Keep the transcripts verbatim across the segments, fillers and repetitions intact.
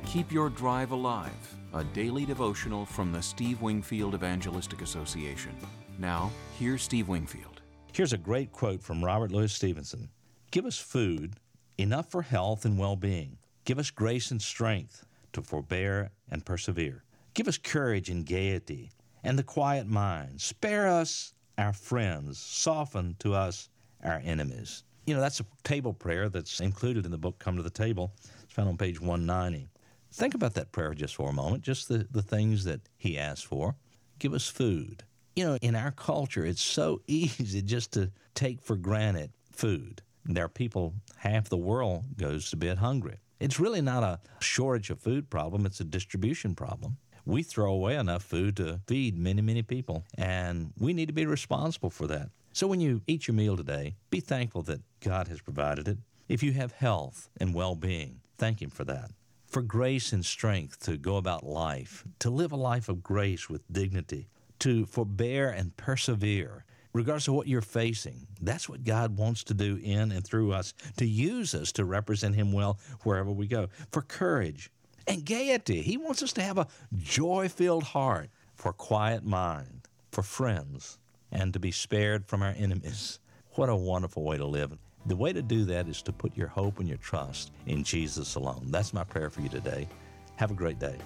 Keep Your Drive Alive, a daily devotional from the Steve Wingfield Evangelistic Association. Now, here's Steve Wingfield. Here's a great quote from Robert Louis Stevenson. Give us food, enough for health and well-being. Give us grace and strength to forbear and persevere. Give us courage and gaiety and the quiet mind. Spare us our friends. Soften to us our enemies. You know, that's a table prayer that's included in the book Come to the Table. It's found on page one ninety. Think about that prayer just for a moment, just the, the things that he asked for. Give us food. You know, in our culture, it's so easy just to take for granted food. There are people, half the world goes to bed hungry. It's really not a shortage of food problem, it's a distribution problem. We throw away enough food to feed many, many people, and we need to be responsible for that. So when you eat your meal today, be thankful that God has provided it. If you have health and well-being, thank Him for that. For grace and strength to go about life, to live a life of grace with dignity, to forbear and persevere, regardless of what you're facing. That's what God wants to do in and through us, to use us to represent Him well wherever we go. For courage and gaiety. He wants us to have a joy-filled heart. For quiet mind, for friends, and to be spared from our enemies. What a wonderful way to live. The way to do that is to put your hope and your trust in Jesus alone. That's my prayer for you today. Have a great day.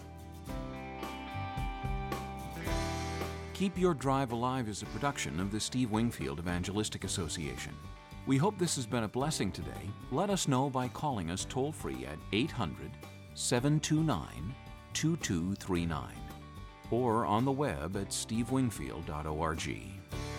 Keep Your Drive Alive is a production of the Steve Wingfield Evangelistic Association. We hope this has been a blessing today. Let us know by calling us toll-free at eight hundred, seven two nine, two two three nine or on the web at steve wingfield dot org.